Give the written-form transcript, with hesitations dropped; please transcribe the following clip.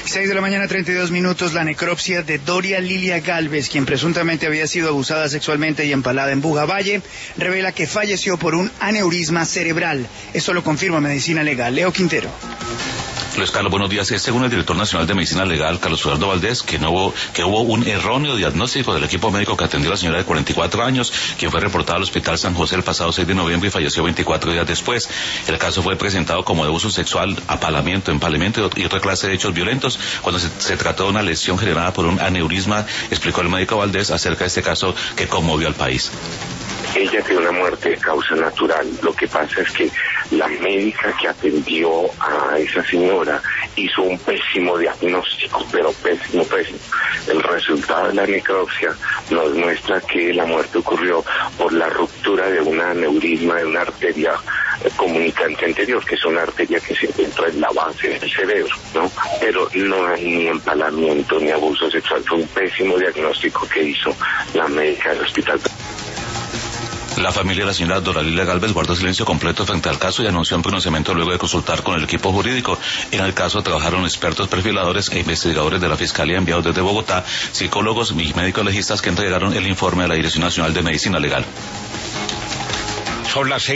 6 de la mañana, 32 minutos, la necropsia de Doria Lilia Gálvez, quien presuntamente había sido abusada sexualmente y empalada en Bugavalle, revela que falleció por un aneurisma cerebral. Esto lo confirma Medicina Legal. Leo Quintero. Luis Carlos, buenos días. Según el director nacional de Medicina Legal, Carlos Eduardo Valdés, que hubo un erróneo diagnóstico del equipo médico que atendió a la señora de 44 años, quien fue reportada al Hospital San José el pasado 6 de noviembre y falleció 24 días después. El caso fue presentado como de abuso sexual, apalamiento, empalamiento y otra clase de hechos violentos, cuando se trató de una lesión generada por un aneurisma, explicó el médico Valdés acerca de este caso que conmovió al país. Ella tiene una muerte de causa natural. Lo que pasa es que la médica que atendió a esa señora hizo un pésimo diagnóstico, pero pésimo. El resultado de la necropsia nos muestra que la muerte ocurrió por la ruptura de un aneurisma de una arteria comunicante anterior, que es una arteria que se encuentra en la base del cerebro, ¿no? Pero no hay ni empalamiento ni abuso sexual. Fue un pésimo diagnóstico que hizo la médica del hospital. La familia de la señora Doria Lilia Gálvez guardó silencio completo frente al caso y anunció un pronunciamiento luego de consultar con el equipo jurídico. En el caso trabajaron expertos perfiladores e investigadores de la Fiscalía enviados desde Bogotá, psicólogos y médicos legistas que entregaron el informe a la Dirección Nacional de Medicina Legal. Son las